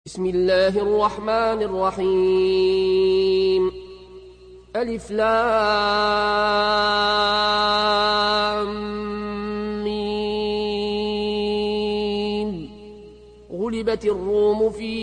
بسم الله الرحمن الرحيم ألف لام ميم غلبت الروم في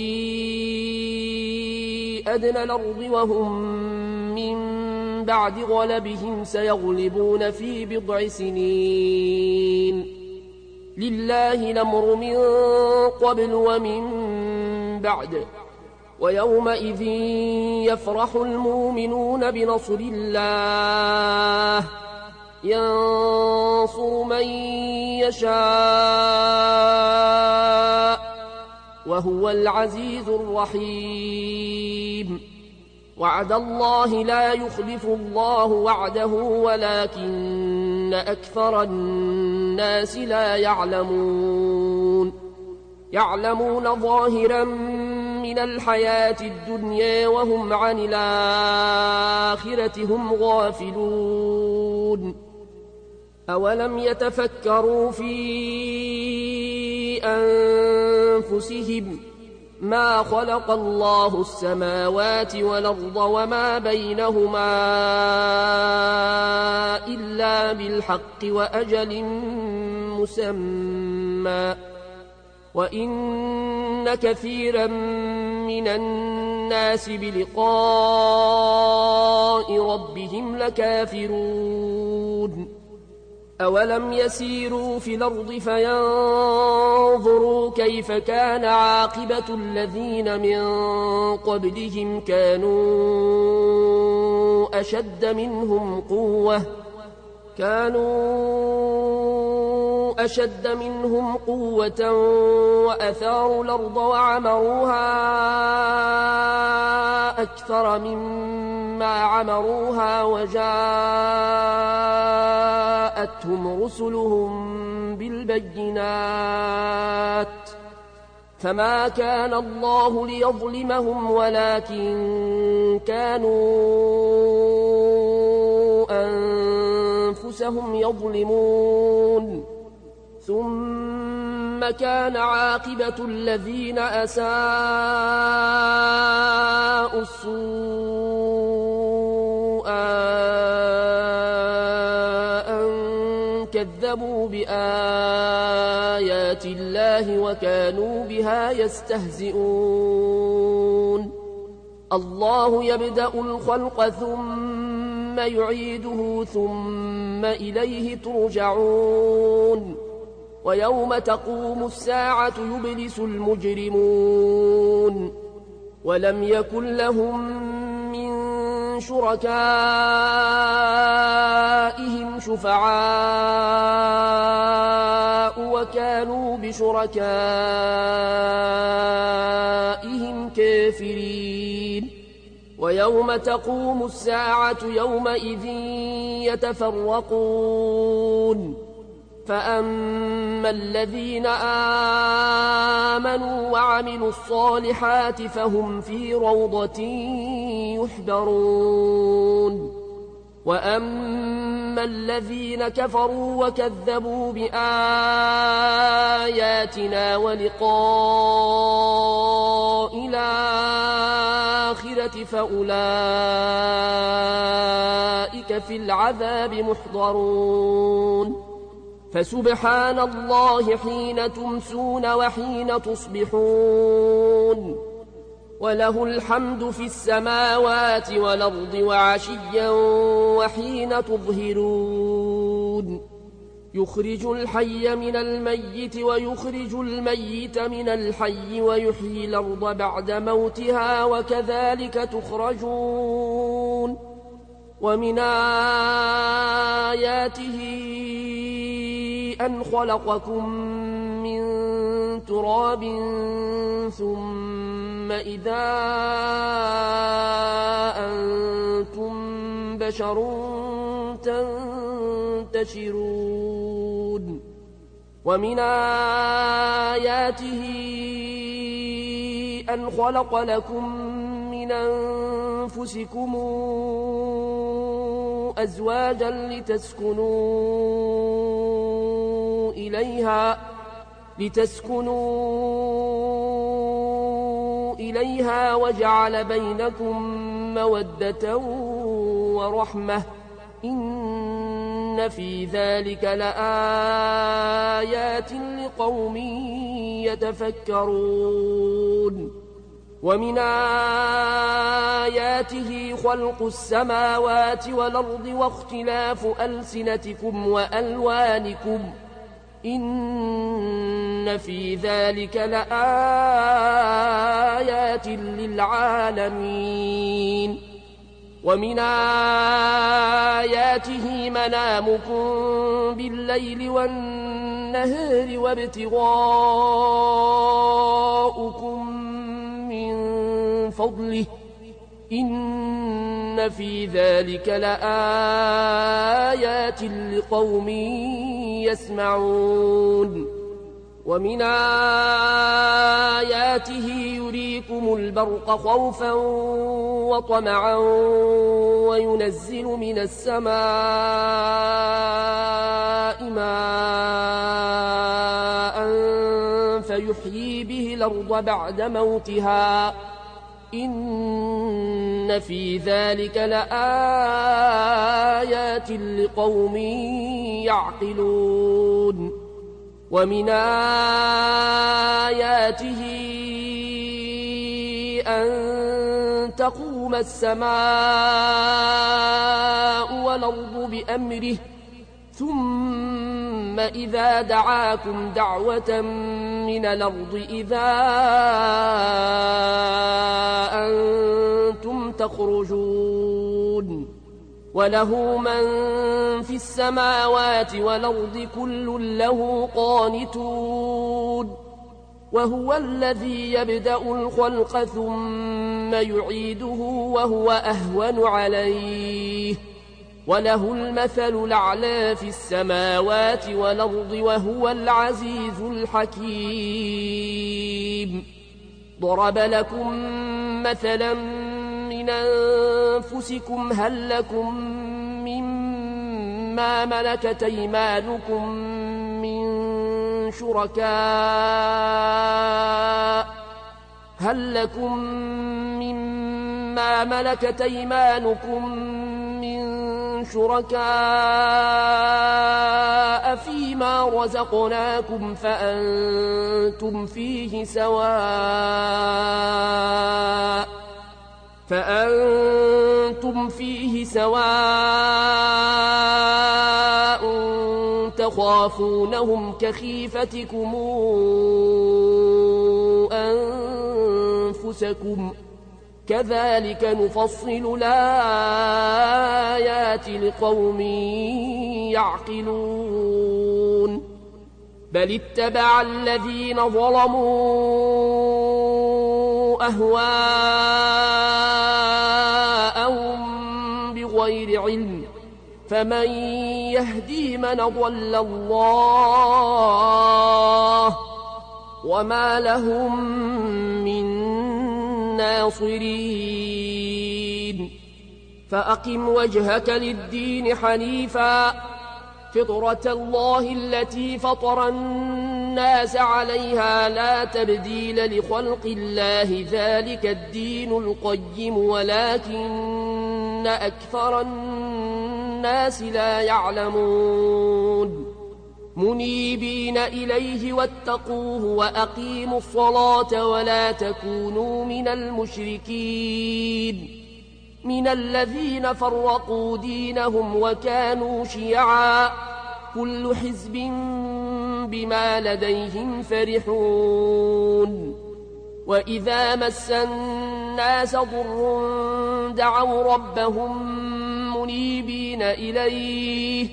أدنى الأرض وهم من بعد غلبهم سيغلبون في بضع سنين لله الأمر من قبل ومن بعد ويومئذ يفرح المؤمنون بنصر الله ينصر من يشاء وهو العزيز الرحيم وعد الله لا يخلف الله وعده ولكن أكثر الناس لا يعلمون ظاهرا من الحياة الدنيا وهم عن الآخرة هم غافلون أولم يتفكروا في أنفسهم ما خلق الله السماوات والأرض وما بينهما إلا بالحق وأجل مسمى وإن كثيرا من الناس بلقاء ربهم لكافرون أولم يسيروا في الأرض فينظروا كيف كان عاقبة الذين من قبلهم كانوا أشد منهم قوة وأثاروا الأرض وعمروها أكثر مما عمروها وجاءتهم رسلهم بالبينات فما كان الله ليظلمهم ولكن كانوا أنفسهم يظلمون ثم كان عاقبة الذين أساءوا السوء أن كذبوا بآيات الله وكانوا بها يستهزئون الله يبدأ الخلق ثم يعيده ثم إليه ترجعون ويوم تقوم الساعة يبلس المجرمون ولم يكن لهم من شركائهم شفعاء وكانوا بشركائهم كافرين ويوم تقوم الساعة يومئذ يتفرقون فأما الذين آمنوا وعملوا الصالحات فهم في روضة يحبرون وأما الذين كفروا وكذبوا بآياتنا ولقاء الآخرة فأولئك في العذاب محضرون فسبحان الله حين تمسون وحين تصبحون وله الحمد في السماوات والأرض وعشيا وحين تظهرون يخرج الحي من الميت ويخرج الميت من الحي ويحيي الأرض بعد موتها وكذلك تخرجون ومن آياته أن خلقكم من تراب ثم إذا أنتم بشر تنتشرون ومن آياته أن خلق لكم من أنفسكم أزواجا لتسكنوا إليها وجعل بينكم مودة ورحمة إن في ذلك لآيات لقوم يتفكرون ومن آياته خلق السماوات والأرض واختلاف ألسنتكم وألوانكم إن في ذلك لآيات للعالمين ومن آياته منامكم بالليل والنهار وابتغاؤكم من فضله إن في ذلك لآيات لقوم يسمعون ومن آياته يريكم البرق خوفا وطمعا وينزل من السماء ماء فيحيي به الأرض بعد موتها إن في ذلك لآيات لقوم يعقلون ومن آياته أن تقوم السماء والأرض بأمره ثم إذا دعاكم دعوة من الأرض إذا أنتم تخرجون وله من في السماوات والأرض كل له قانتون وهو الذي يبدأ الخلق ثم يعيده وهو أهون عليه وله المثل الأعلى في السماوات والأرض وهو العزيز الحكيم ضرب لكم مثلا من أنفسكم هل لكم مما ملكت أيمانكم من شركاء فيما رزقناكم فأنتم فيه سواء تخافونهم كخيفتكم أنفسكم كذلك نفصل الآيات لقوم يعقلون بل اتبع الذين ظلموا أهواءهم بغير علم فمن يهدي من ضل الله وما لهم من ناصرين فأقم وجهك للدين حنيفا فطرة الله التي فطر الناس عليها لا تبديل لخلق الله ذلك الدين القيم ولكن أكثر الناس لا يعلمون منيبين إليه واتقوه وأقيموا الصلاة ولا تكونوا من المشركين من الذين فرقوا دينهم وكانوا شيعا كل حزب بما لديهم فرحون وإذا مس الناس ضر دعوا ربهم منيبين إليه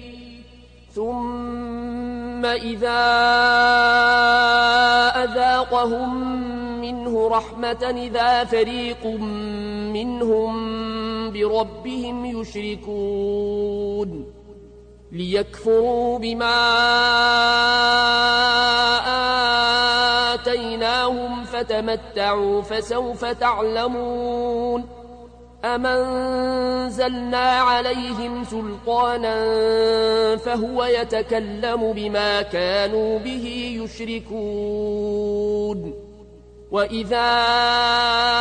ثم إذا أذاقهم منه رحمة إذا فريق منهم بربهم يشركون ليكفروا بما آتيناهم فتمتعوا فسوف تعلمون أم أنزلنا عليهم سلطانا فهو يتكلم بما كانوا به يشركون وإذا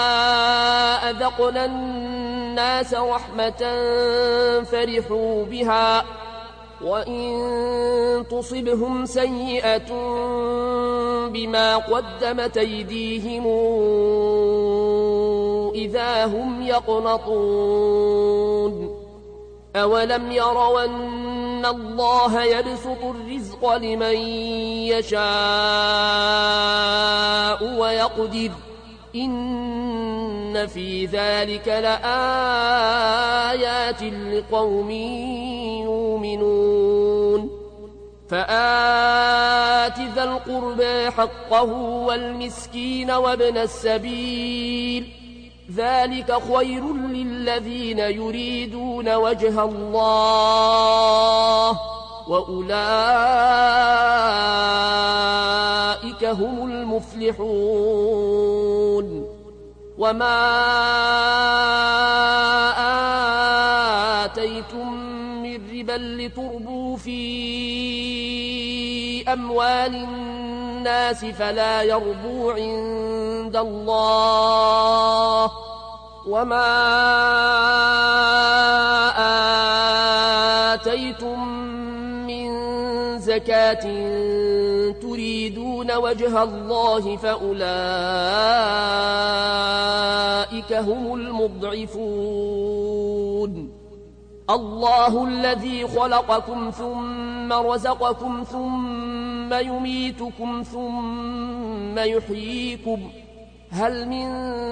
أذقنا الناس رحمة فرحوا بها وإن تصبهم سيئة بما قدمت أيديهم إذا هم يقنطون أولم يروا أن الله يبسط الرزق لمن يشاء ويقدر إن في ذلك لآيات لقوم يؤمنون فآت ذا القربى حقه والمسكين وابن السبيل ذلك خير للذين يريدون وجه الله وأولئك هم المفلحون وما آتيتم من ربا لتربوا في أموال الناس فلا يربو عند الله وما آتيتم من زكاة تريدون وجه الله فأولئك هم المضعفون الله الذي خلقكم ثم رزقكم ثم يميتكم ثم يحييكم هل من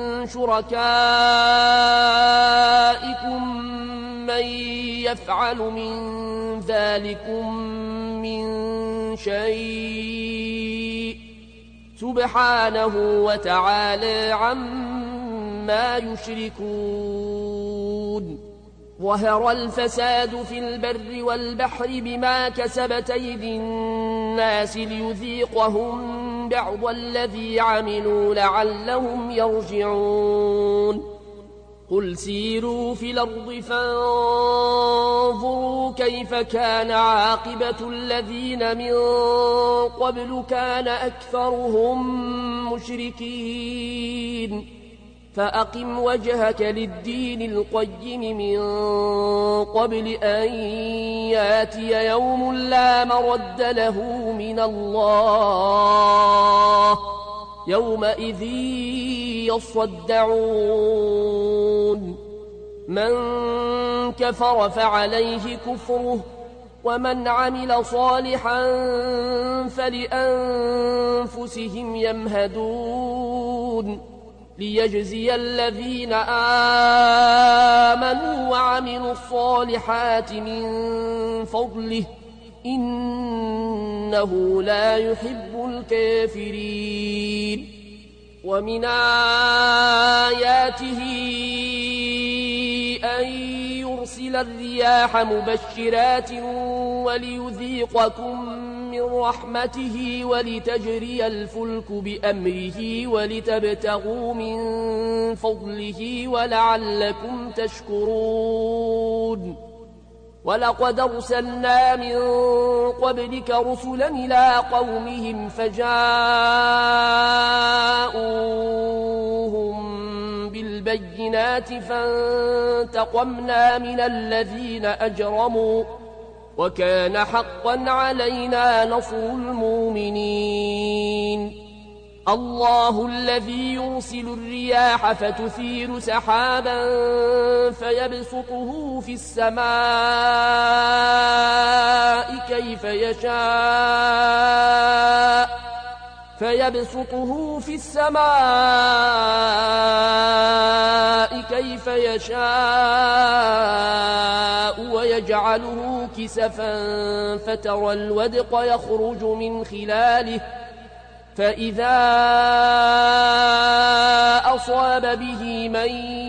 شركائكم من يفعل من ذلكم من شيء سبحانه وتعالى عما يشركون ظهر الفساد في البر والبحر بما كسبت أيدي الناس ليذيقهم بعض الذي عملوا لعلهم يرجعون قل سيروا في الأرض فانظروا كيف كان عاقبة الذين من قبل كان أكثرهم مشركين فأقم وجهك للدين القيم من قبل أن ياتي يوم لا مرد له من الله يومئذ يصدعون من كفر فعليه كفره ومن عمل صالحا فلأنفسهم يمهدون ليجزي الذين آمنوا وعملوا الصالحات من فضله إنه لا يحب الكافرين ومن آياته أن يرسل الرياح مبشرات وليذيقكم من رحمته ولتجري الفلك بأمره ولتبتغوا من فضله ولعلكم تشكرون ولقد أرسلنا من قبلك رسلا إلى قومهم فجاءوهم بالبينات فانتقمنا من الذين أجرموا وكان حقا علينا نصر المؤمنين الله الذي يرسل الرياح فتثير سحابا فيبسطه في السماء كيف يشاء ويجعله كسفا فترى الودق يخرج من خلاله فإذا أصاب به من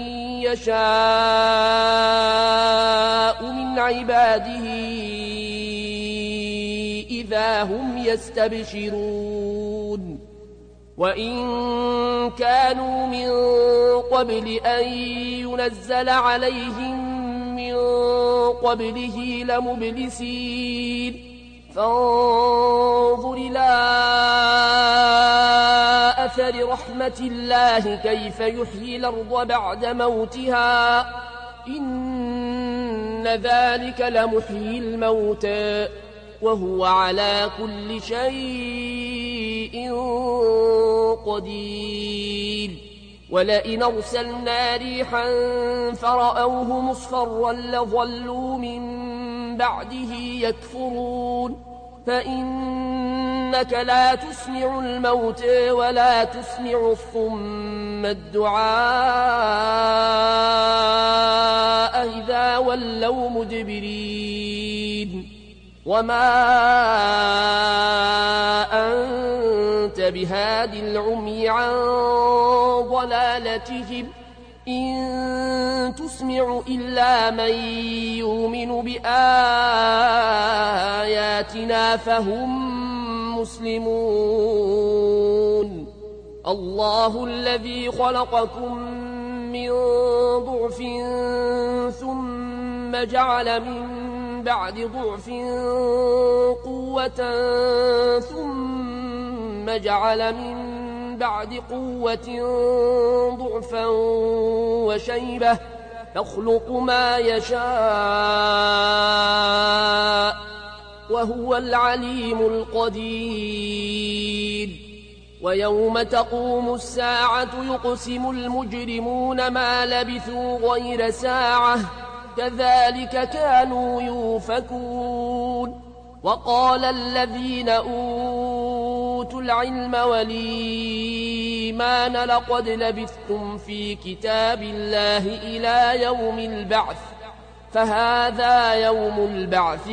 يشاء من عباده إذا هم يستبشرون وإن كانوا من قبل أن ينزل عليهم من قبله لمبلسين فانظر إلى آثر رحمة الله كيف يحيي الأرض بعد موتها إن ذلك لمحيي الموتى وهو على كل شيء قدير ولئن أرسلنا ريحا فرأوه مصفرا لظلوا من بعده يكفرون فإنك لا تسمع الموتى ولا تسمع الصم الدعاء إذا ولوا مدبرين وما أنت بهاد العمي عن ضلالتهم إن تسمع إلا من يؤمن بآياتنا فهم مسلمون الله الذي خلقكم من ضعف ثم جعل من بعد ضعف قوة ثم جعل من بعد قوة ضعفا وشيبة يخلق ما يشاء وهو العليم القدير ويوم تقوم الساعة يقسم المجرمون ما لبثوا غير ساعة كذلك كانوا يؤفكون وقال الذين أوتوا العلم والإيمان لقد لبثتم في كتاب الله إلى يوم البعث فهذا يوم البعث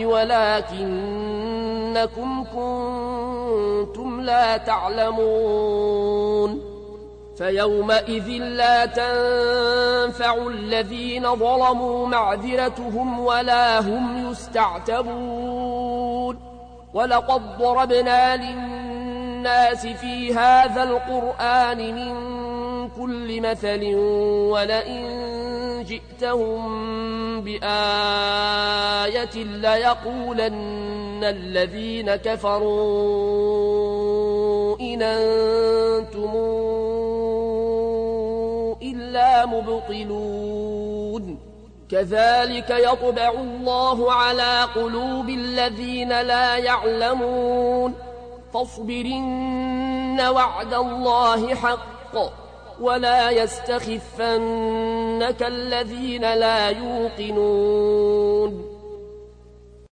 ولكنكم كنتم لا تعلمون فيومئذ لا تنفع الذين ظلموا معذرتهم ولا هم يستعتبون ولقد ضربنا للناس في هذا القرآن من كل مثل ولئن جئتهم بآية ليقولن الذين كفروا إن أنتم إلا مبطلون كذلك يطبع الله على قلوب الذين لا يعلمون فاصبرن وعد الله حق ولا يستخفنك الذين لا يوقنون